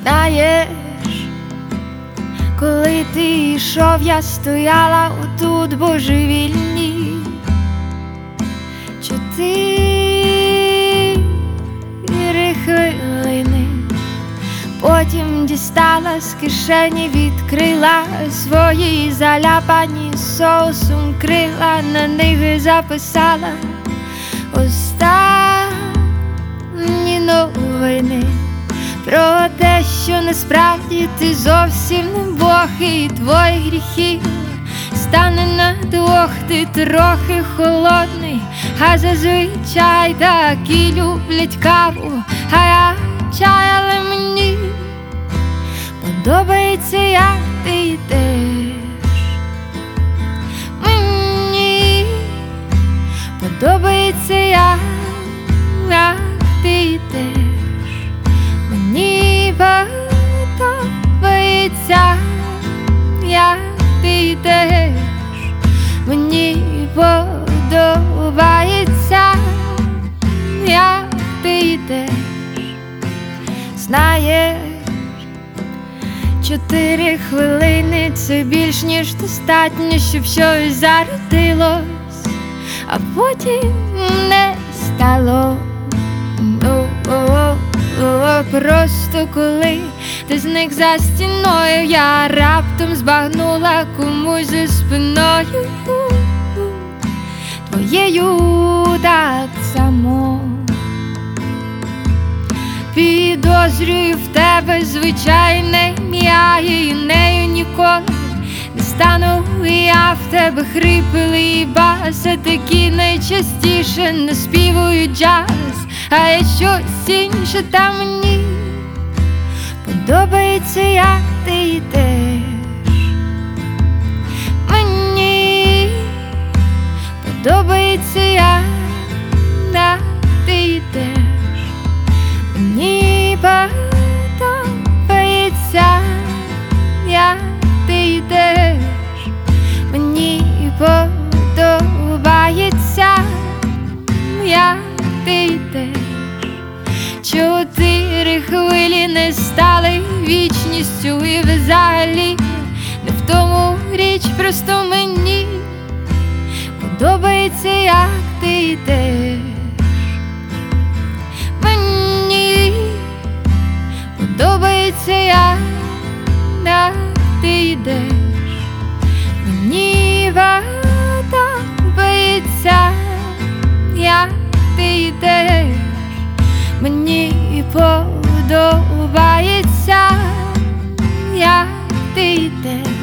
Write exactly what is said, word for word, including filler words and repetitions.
Знаєш, коли ти йшов, я стояла отут божевільні чотири хвилини. Потім дістала з кишені, відкрила свої заляпані соусом крила, на них записала останні новини про те, що насправді ти зовсім не Бог, і твої гріхи стане на двох. Ти трохи холодний, а зазвичай такі люблять каву, а я чай, але мені подобається, як ти йдеш. Мені подобається, як, як ти йдеш. Мені подобається, як ти йдеш. Мені подобається, як ти йдеш. Знаєш, чотири хвилини – це більш ніж достатньо, щоб щось зародилось, а потім не стало. О-о-о-о. Просто коли ти зник за стіною, я раптом збагнула комусь за спиною твоєю так само. Підозрюю в тебе звичайне ім'я, і нею ніколи не стану я. В тебе хрипли баси, такі найчастіше наспівують джаз, а є щось інше, та мені подобається, як ти йдеш. Мені подобається, як, як ти йдеш. Мені подобається, як ти йдеш. Мені подобається, як ти йдеш. Чотири хвилі не стали вічністю, і взагалі не в тому річ, просто мені подобається, як ти йдеш. Мені подобається, як, як ти йдеш. Мені подобається, як ти йдеш. Мені подобається, як ти йдеш.